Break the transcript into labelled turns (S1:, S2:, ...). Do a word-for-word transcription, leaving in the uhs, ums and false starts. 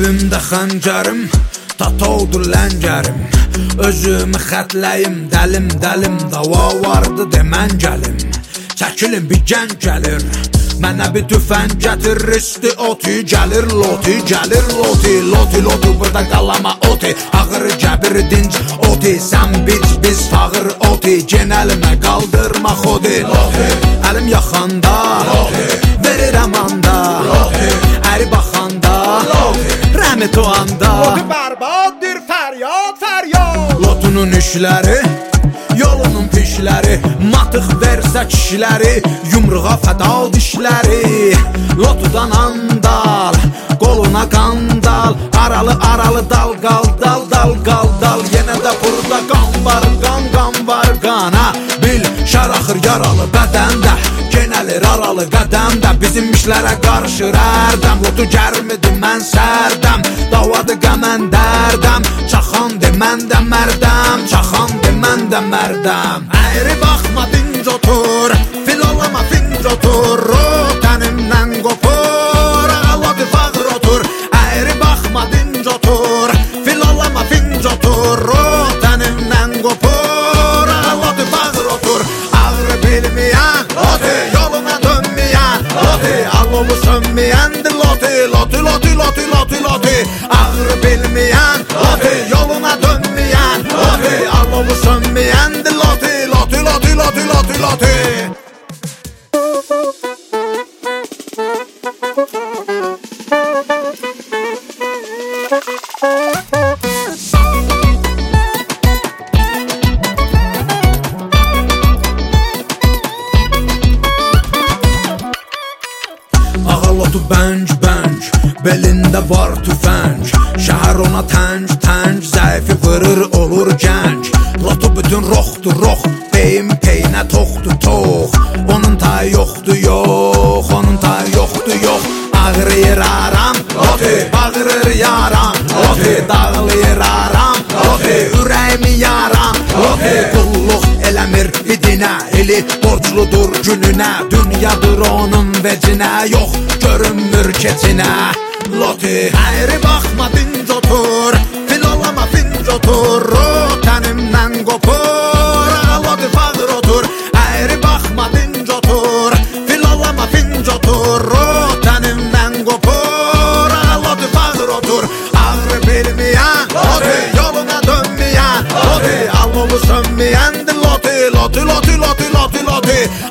S1: Əlimdə xəncərim, tatoldur ləngərim. Özümü xətləyim, dəlim, dəlim, dava vardı demən gəlim. Çəkilin bir gən gəlir, mənə bir tüfəng gətir. Risti oti gəlir, loti gəlir, loti. Loti, loti, burada qalama oti. Ağır gəbir dinc oti. Sən bic, biz fağır oti. Gen əlimə qaldırma xodi. Loti, əlim yaxanda, loti, verirəm anda, loti, əri baxanda, loti, rəmi tuanda.
S2: Loti bərbaddır, fəryad, fəryad.
S1: Lotunun işləri, yolunun pişləri, matıq versə kişiləri, yumruğa fəda dişləri. Lotudan andal, qoluna qandal, aralı aralı dal qal, dal dal qal dal. Yenə də burada qan var, qan qan var qana. Bil şər axır yaralı bədəndə, genəlir aralı qədəmdə. Bizim işlərə qarışır ərdəm, lotu gərmidir mən sərdəm. Davadı qəmən dərdəm, çaxan demən də mərdəm, çaxan demən də mərdəm. Əyri baxma dinc otur, fil olama finc otur, tənimdən qopur, ağaladı fağır otur. Əyri baxma dinc otur, fil olama finc otur, tənimdən qopur, ağaladı fağır otur. Ağrı bilməyən, loti, yoluna dönməyən, loti, alovu sönməyəndir, loti, loti, loti, loti, loti, loti. Ağrı bilməyən, loti, yoluna dönməyən, loti, alovu sönməyəndir, loti, loti, loti, loti, loti, loti. Ağalotu bənc, bənc, belində var tüfəng. Şəhər ona tənc, tənc, zəifi vırır olur gənc. Lotu bütün roxdur, rox, beyim peynə toxdur, tox. Onun tayı yoxdur, yox, onun tayı yoxdur, yox. Ağrıyır aram, loti, bağırır yaram, loti, dağılır aram, loti, ürəyimi yaram, loti. Qulluq eləmir bidinə, eli borcludur gününə. Dünyadır onun vecinə, yox görünmür keçinə. Loti, əyri baxma dinc otur, fil olama finc otur, tənimdən qopur, ağaladı fağır otur. Əyri baxma dinc otur, fil olama finc otur, tənimdən qopur, ağaladı fağır otur. Ağrı bilməyən, loti, yoluna dönməyən, loti, alovu sönməyəndir, loti, loti, loti, loti, loti, loti.